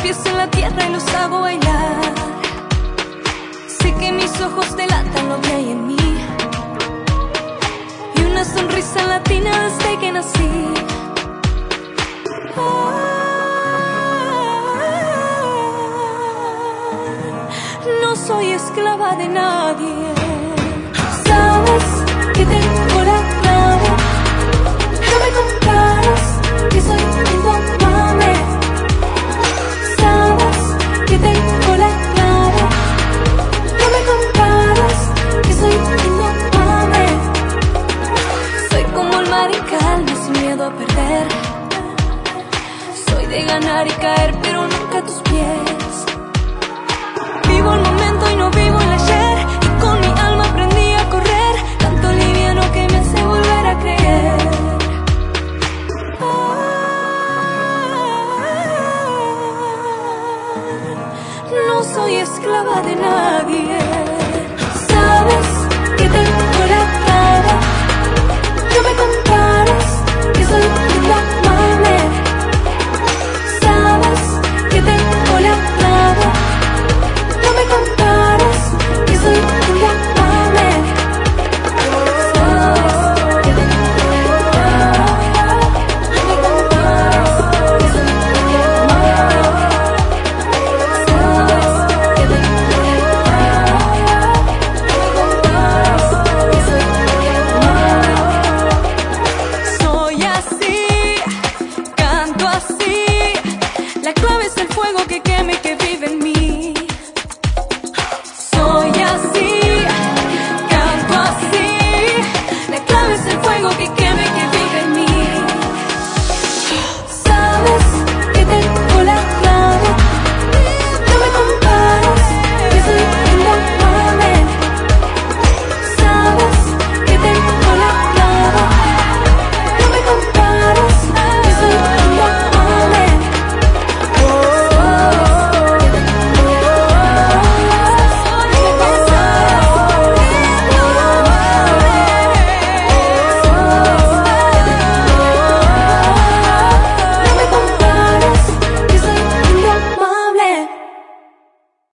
pies en la tierra y los hago bailar. Sé que mis ojos delatan lo que hay en mí, y una sonrisa latina desde que nací. No soy esclava de nadie. Sabes que tengo la clave. No me comparas, que soy indomable. Sabes que tengo la clave. No me comparas, que soy indomable. Soy como el mar en calma, sin miedo a perder. Soy de ganar y caer, pero nunca a tus pies. Vivo el momento y no vivo el ayer, y con mi alma aprendí a correr, tanto liviano que me hace volver a creer. No soy esclava de nadie.